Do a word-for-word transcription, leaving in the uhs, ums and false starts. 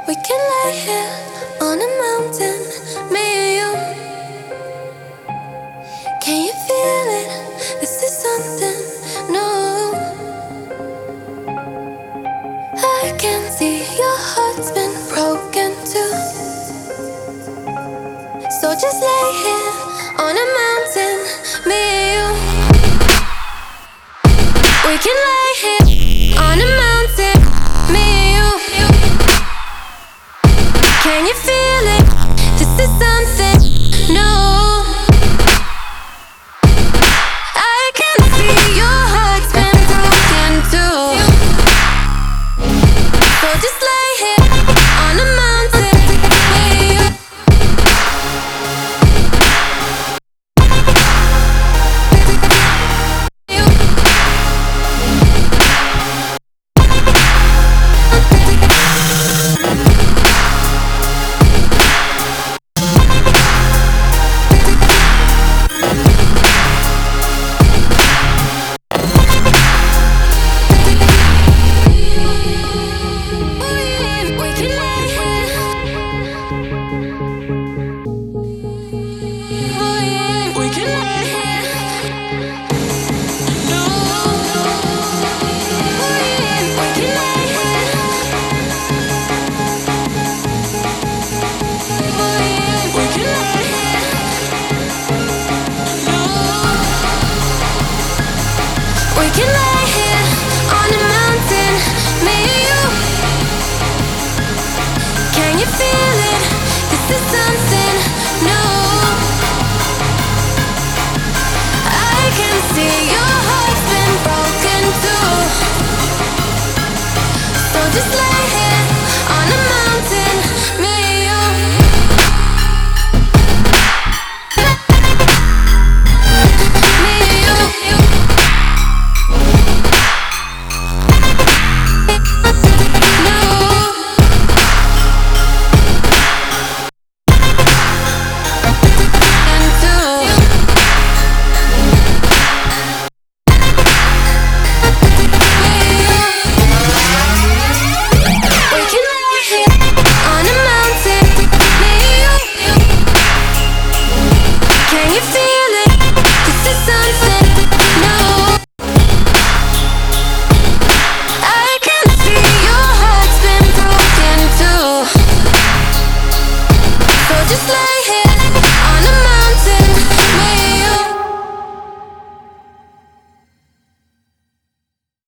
We can lay here on a mountain, me and you. Can you feel it? This is something new. I can see your heart's been broken too. So just lay here on a mountain, me and you. We can lay here on a mountain, me and you. Can you feel it? This is something new. I can see your heart's been broken too. So just lay here on a mountain, me and you. We can lay here on a mountain, me and you. Can you feel it? This is something new. I can see your heart's been broken too. So just lay here.